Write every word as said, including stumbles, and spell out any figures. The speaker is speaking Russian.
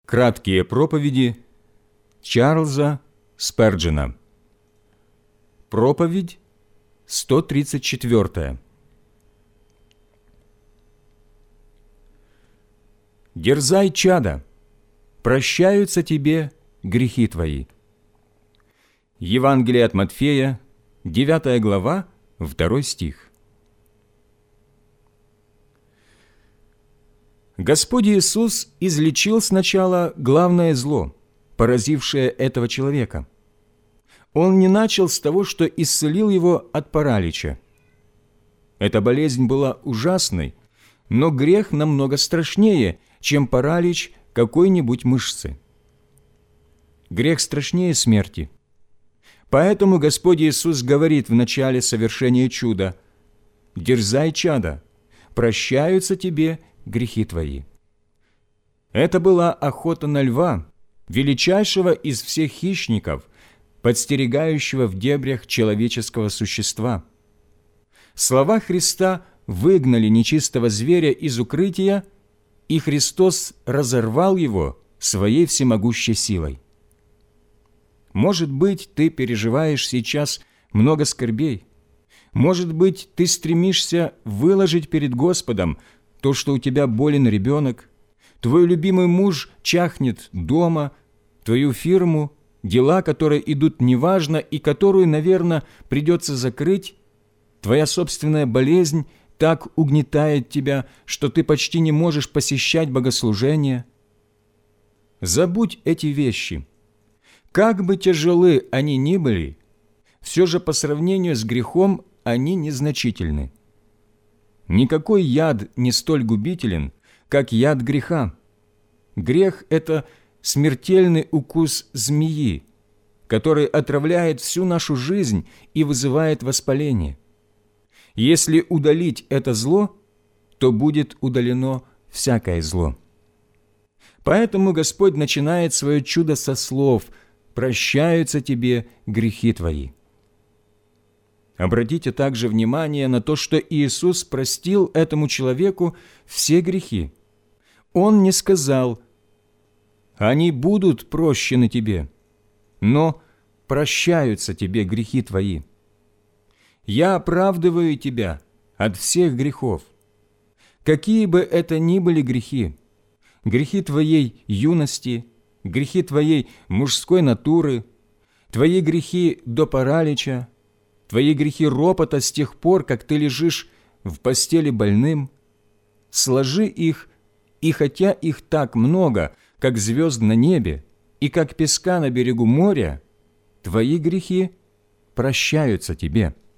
Краткие проповеди Чарльза Сперджена. Проповедь сто тридцать четвёртая. «Дерзай, чада, прощаются тебе грехи твои». Евангелие от Матфея, девятая глава, второй стих. Господь Иисус излечил сначала главное зло, поразившее этого человека. Он не начал с того, что исцелил его от паралича. Эта болезнь была ужасной, но грех намного страшнее, чем паралич какой-нибудь мышцы. Грех страшнее смерти. Поэтому Господь Иисус говорит в начале совершения чуда: «Дерзай, чада, прощаются тебе грехи твои». Это была охота на льва, величайшего из всех хищников, подстерегающего в дебрях человеческого существа. Слова Христа выгнали нечистого зверя из укрытия, и Христос разорвал его своей всемогущей силой. Может быть, ты переживаешь сейчас много скорбей. Может быть, ты стремишься выложить перед Господом то, что у тебя болен ребенок, твой любимый муж чахнет дома, твою фирму, дела, которые идут неважно и которую, наверное, придется закрыть, твоя собственная болезнь так угнетает тебя, что ты почти не можешь посещать богослужения. Забудь эти вещи. Как бы тяжелы они ни были, все же по сравнению с грехом они незначительны. Никакой яд не столь губителен, как яд греха. Грех – это смертельный укус змеи, который отравляет всю нашу жизнь и вызывает воспаление. Если удалить это зло, то будет удалено всякое зло. Поэтому Господь начинает свое чудо со слов: «Прощаются тебе грехи твои». Обратите также внимание на то, что Иисус простил этому человеку все грехи. Он не сказал: «Они будут прощены тебе», но «прощаются тебе грехи твои». «Я оправдываю тебя от всех грехов». Какие бы это ни были грехи, грехи твоей юности, грехи твоей мужской натуры, твои грехи до паралича, твои грехи ропота с тех пор, как ты лежишь в постели больным, сложи их, и хотя их так много, как звезд на небе и как песка на берегу моря, твои грехи прощаются тебе.